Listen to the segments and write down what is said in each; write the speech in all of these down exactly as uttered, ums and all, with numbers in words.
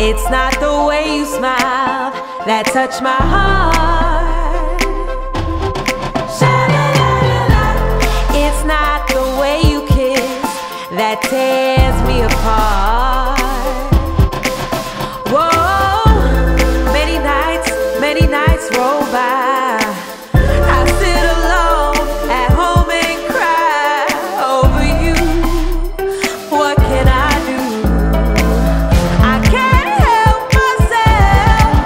It's not the way you smile that touched my heart. Sha-la-la-la-la. It's not the way you kiss that tears me apart. Whoa, many nights, many nights roll by. I sit alone at home and cry over you. What can I do? I can't help myself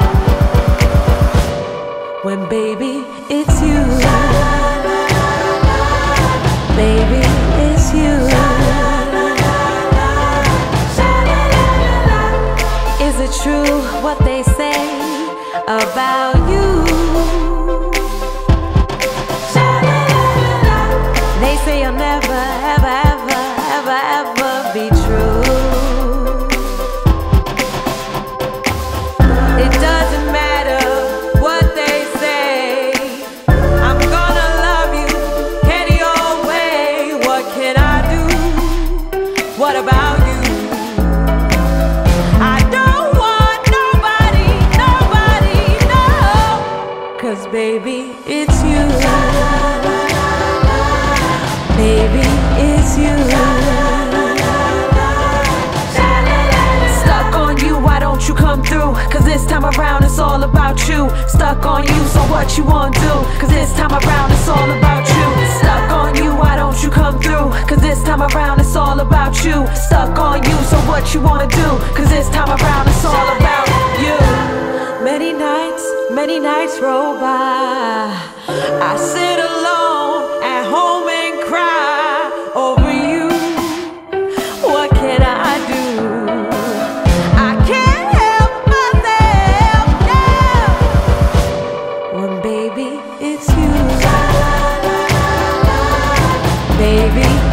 when, baby, it's you. Baby, it's you. Is it true what they say about you? They say you'll never, ever, ever, ever, ever be true. It doesn't matter what they say, I'm gonna love you any old way. What can I do? What about you? I don't want nobody, nobody, no, 'cause baby, it's you. Baby, it's you. Stuck on you, why don't you come through? 'Cause this time around it's all about you. Stuck on you, so what you wanna do? 'Cause this time around it's all about you. Stuck on you, why don't you come through? 'Cause this time around it's all about you. Stuck on you, so what you wanna do? 'Cause this time around it's all about you. Many nights, many nights roll by. I sit alone at home and cry over you. What can I do? I can't help myself now when, baby, it's you. Baby,